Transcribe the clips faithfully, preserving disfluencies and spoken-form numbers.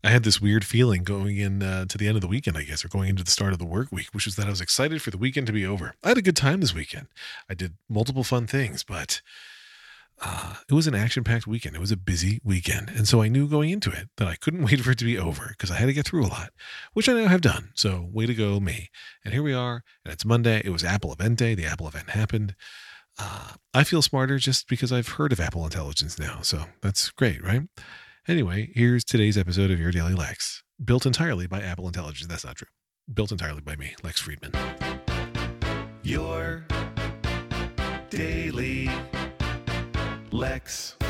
I had this weird feeling going in uh, to the end of the weekend, I guess, or going into the start of the work week, which was that I was excited for the weekend to be over. I had a good time this weekend. I did multiple fun things, but uh, it was an action-packed weekend. It was a busy weekend. And so I knew going into it that I couldn't wait for it to be over because I had to get through a lot, which I now have done. So way to go, me. And here we are, and it's Monday. It was Apple event day. The Apple event happened. Uh, I feel smarter just because I've heard of Apple Intelligence now. So that's great, right? Anyway, here's today's episode of Your Daily Lex, built entirely by Apple Intelligence. That's not true. Built entirely by me, Lex Friedman. Your Daily Lex.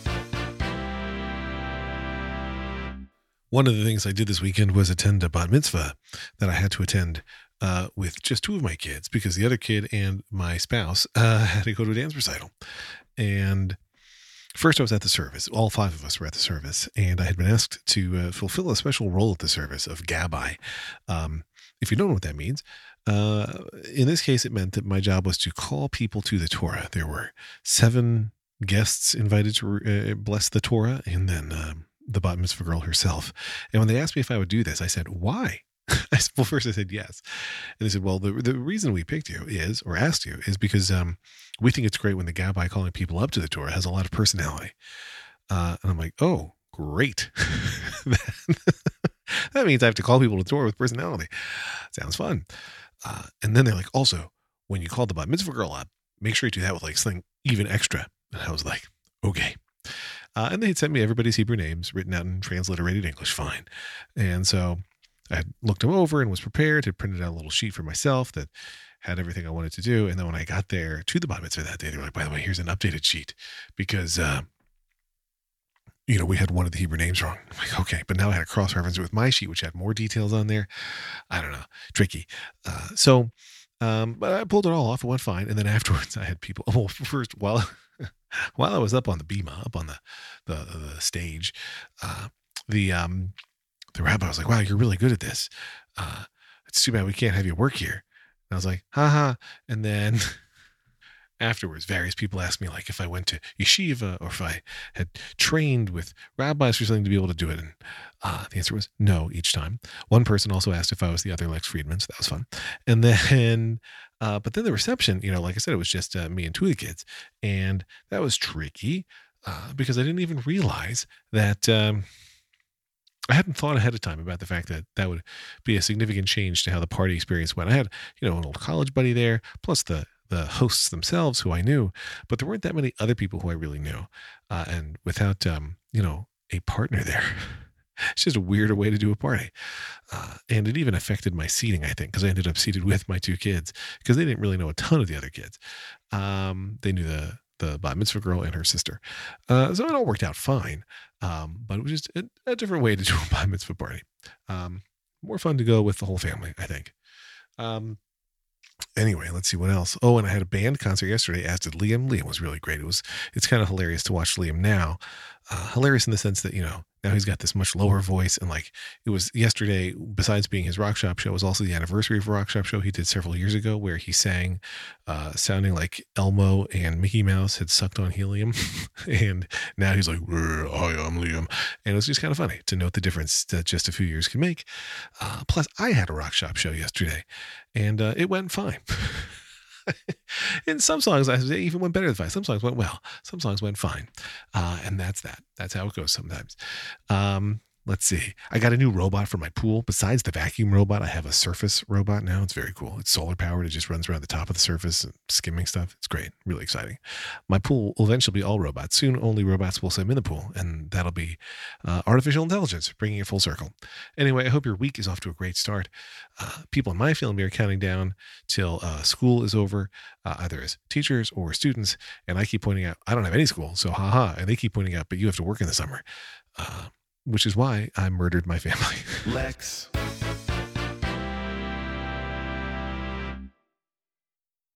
One of the things I did this weekend was attend a bat mitzvah that I had to attend uh, with just two of my kids because the other kid and my spouse uh, had to go to a dance recital. And first I was at the service. All five of us were at the service, and I had been asked to uh, fulfill a special role at the service of Gabbai. Um, if you don't know what that means, uh, in this case, it meant that my job was to call people to the Torah. There were seven guests invited to uh, bless the Torah, and then um, the bat mitzvah girl herself. And when they asked me if I would do this, I said, why? I said, well, first I said yes. And they said, well, the the reason we picked you is, or asked you, is because um, we think it's great when the Gabbai calling people up to the Torah has a lot of personality. Uh, and I'm like, oh, great. That means I have to call people to the Torah with personality. Sounds fun. Uh, and then they're like, also, when you call the bat mitzvah girl up, make sure you do that with like something even extra. And I was like, okay. Uh, and they had sent me everybody's Hebrew names written out in transliterated English. Fine. And so I had looked them over and was prepared, had printed out a little sheet for myself that had everything I wanted to do. And then when I got there to the bat mitzvah that day, they were like, by the way, here's an updated sheet because, uh, you know, we had one of the Hebrew names wrong. I'm like, okay, but now I had to cross-reference it with my sheet, which had more details on there. I don't know, tricky. Uh, so, um, but I pulled it all off. It went fine. And then afterwards I had people, well, first, while, while I was up on the bima, up on the, the, the stage, uh, the, um, the rabbi was like, wow, you're really good at this. Uh, it's too bad we can't have you work here. And I was like, haha. And then afterwards, various people asked me like if I went to yeshiva or if I had trained with rabbis or something to be able to do it. And uh, the answer was no each time. One person also asked if I was the other Lex Friedman, so that was fun. And then, uh, but then the reception, you know, like I said, it was just uh, me and two of the kids. And that was tricky uh, because I didn't even realize that um, I hadn't thought ahead of time about the fact that that would be a significant change to how the party experience went. I had, you know, an old college buddy there, plus the the hosts themselves who I knew, but there weren't that many other people who I really knew. Uh, and without, um, you know, a partner there, it's just a weirder way to do a party. Uh, and it even affected my seating, I think, because I ended up seated with my two kids because they didn't really know a ton of the other kids. Um, they knew the the bat mitzvah girl and her sister. Uh, so it all worked out fine. Um, but it was just a, a different way to do a bat mitzvah party. Um, more fun to go with the whole family, I think. Um, Anyway, let's see what else. Oh, and I had a band concert yesterday, as did Liam. Liam was really great. It was, it's kind of hilarious to watch Liam now. Uh, hilarious in the sense that, you know, now he's got this much lower voice. And like, it was yesterday, besides being his Rock Shop show, it was also the anniversary of a Rock Shop show he did several years ago where he sang, uh, sounding like Elmo and Mickey Mouse had sucked on helium. And now he's like, hi, I'm Liam. And it was just kind of funny to note the difference that just a few years can make. Uh, plus, I had a Rock Shop show yesterday and uh, it went fine. In some songs, I say even went better than fine. Some songs went well. Some songs went fine. Uh, and that's that. That's how it goes sometimes. Um, let's see. I got a new robot for my pool. Besides the vacuum robot, I have a Surface robot now. It's very cool. It's solar powered. It just runs around the top of the surface and skimming stuff. It's great. Really exciting. My pool will eventually be all robots. Soon only robots will swim in the pool. And that'll be uh, artificial intelligence, bringing it full circle. Anyway, I hope your week is off to a great start. Uh, people in my family are counting down till uh, school is over, uh, either as teachers or students. And I keep pointing out, I don't have any school. So haha. And they keep pointing out, but you have to work in the summer. Uh, which is why I murdered my family. Lex